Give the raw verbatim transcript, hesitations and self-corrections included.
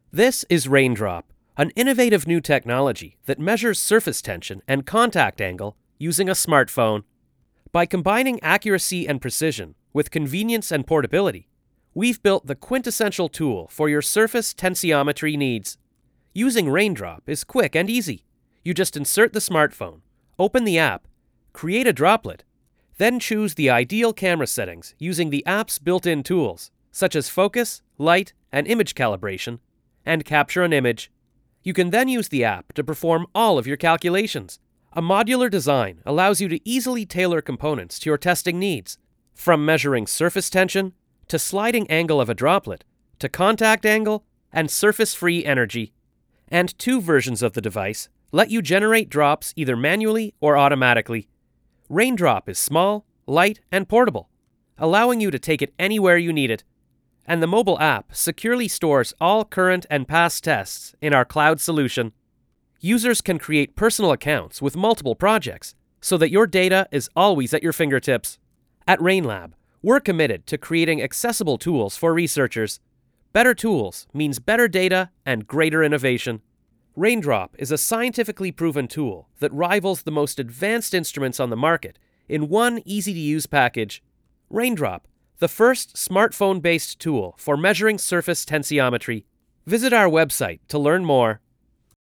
This is Raindrop, an innovative new technology that measures surface tension and contact angle using a smartphone. By combining accuracy and precision with convenience and portability, we've built the quintessential tool for your surface tensiometry needs. Using Raindrop is quick and easy. You just insert the smartphone, open the app, create a droplet, then choose the ideal camera settings using the app's built-in tools, such as focus, light, and image calibration, and capture an image. You can then use the app to perform all of your calculations. A modular design allows you to easily tailor components to your testing needs, from measuring surface tension, to sliding angle of a droplet, to contact angle, and surface-free energy. And two versions of the device let you generate drops either manually or automatically. Raindrop is small, light, and portable, allowing you to take it anywhere you need it. And the mobile app securely stores all current and past tests in our cloud solution. Users can create personal accounts with multiple projects so that your data is always at your fingertips. At Rainlab, we're committed to creating accessible tools for researchers. Better tools means better data and greater innovation. Raindrop is a scientifically proven tool that rivals the most advanced instruments on the market in one easy-to-use package. Raindrop, the first smartphone-based tool for measuring surface tensiometry. Visit our website to learn more.